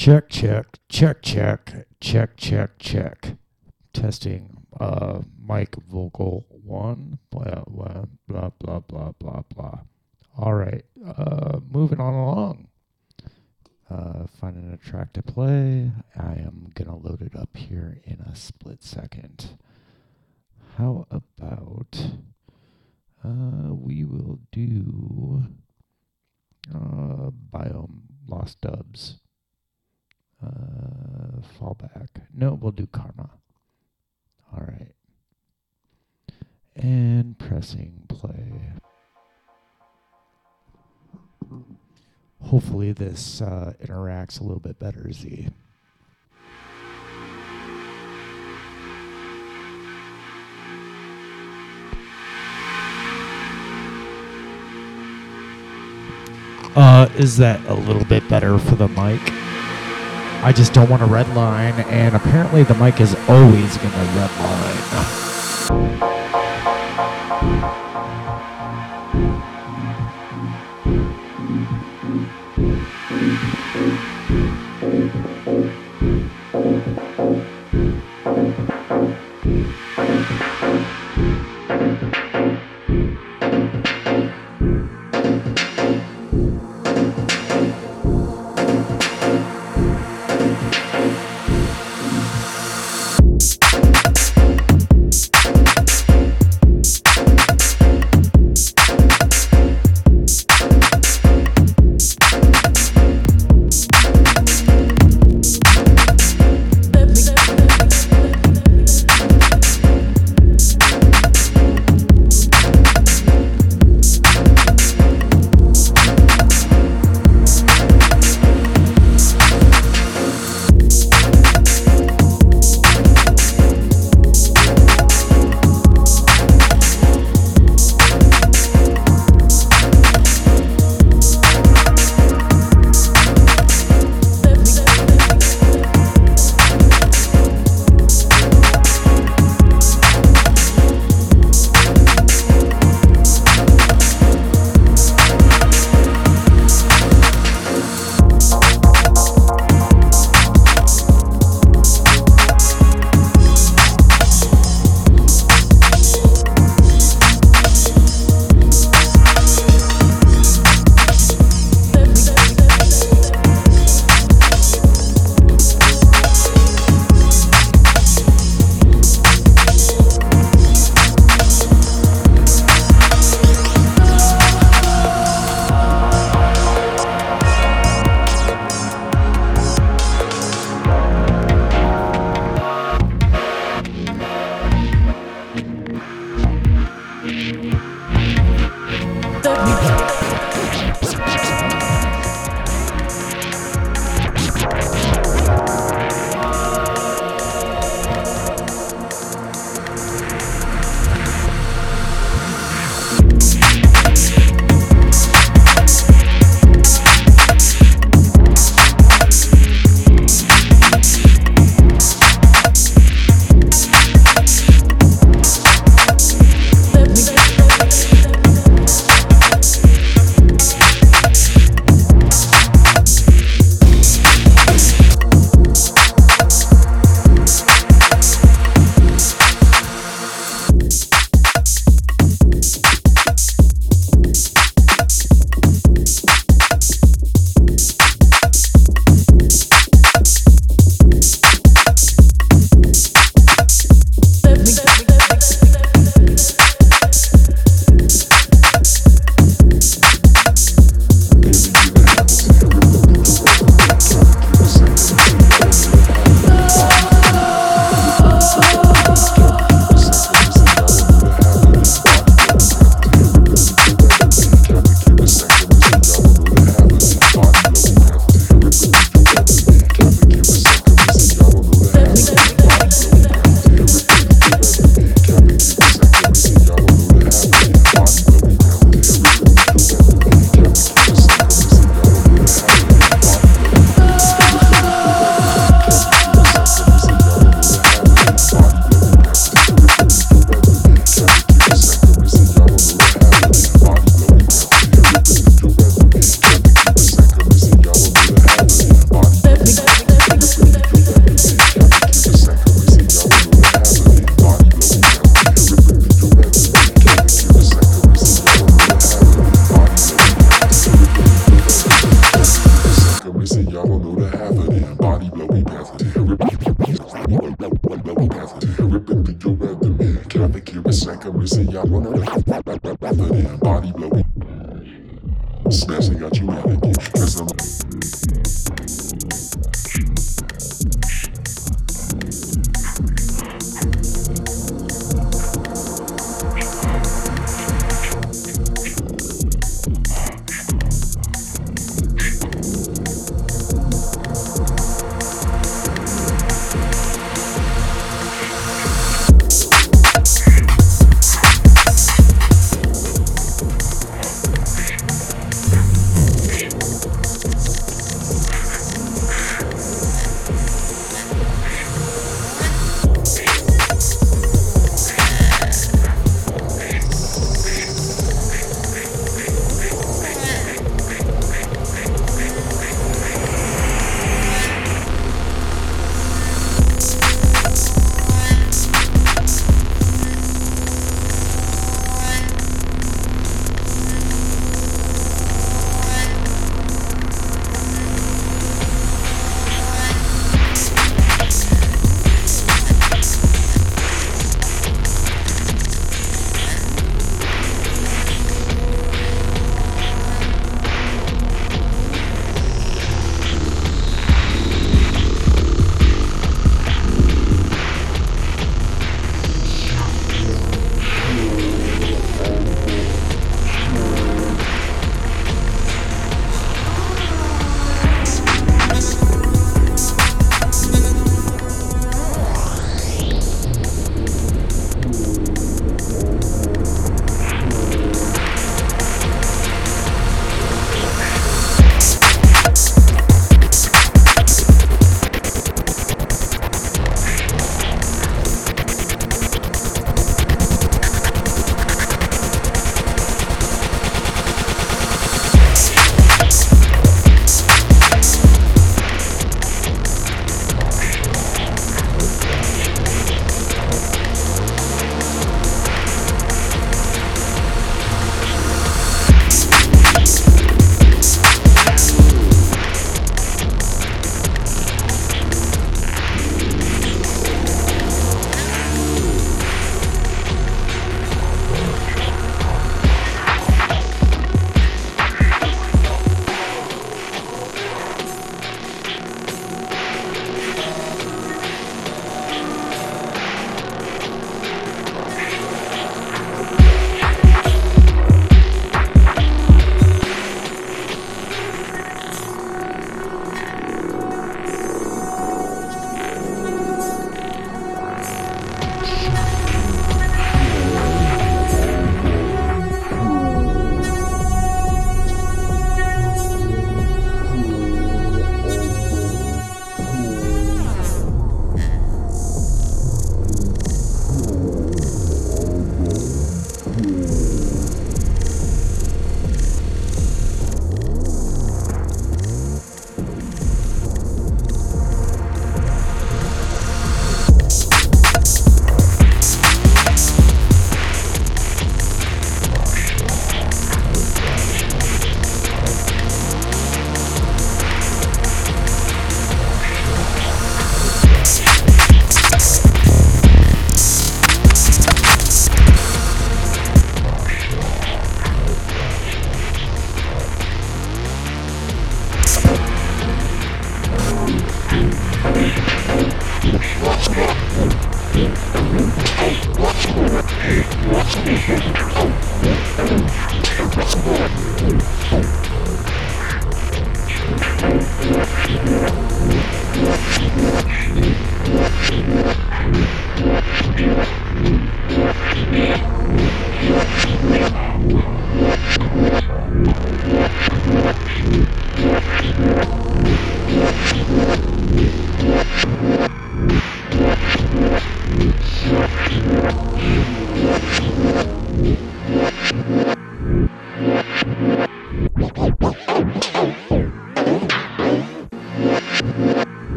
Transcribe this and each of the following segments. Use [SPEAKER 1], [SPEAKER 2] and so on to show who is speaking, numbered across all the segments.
[SPEAKER 1] Check, check, check, check, check, check, check. Testing. Mic vocal 1. Blah, blah, blah, blah, blah, blah, blah. All right. Moving on along. Finding a track to play. I am going to load it up here in a split second. How about we will do Biome Lost Dubs. Fallback. No, we'll do Karma. All right. And pressing play. Hopefully this interacts a little bit better, Z. Is that a little bit better for the mic? I just don't want a red line, and apparently the mic is always going to red line.
[SPEAKER 2] See, y'all don't know the half of them. Body blow, we pass it. Ripping through your abdomen. Traffic here is second. See, y'all don't know the half of them. Body blow, we smashing out humanity. Cause I'm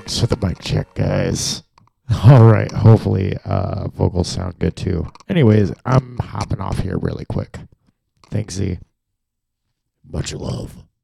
[SPEAKER 1] Thanks for the mic check, guys. All right, hopefully vocals sound good too. Anyways, I'm hopping off here really quick. Thanks, Z. Much love.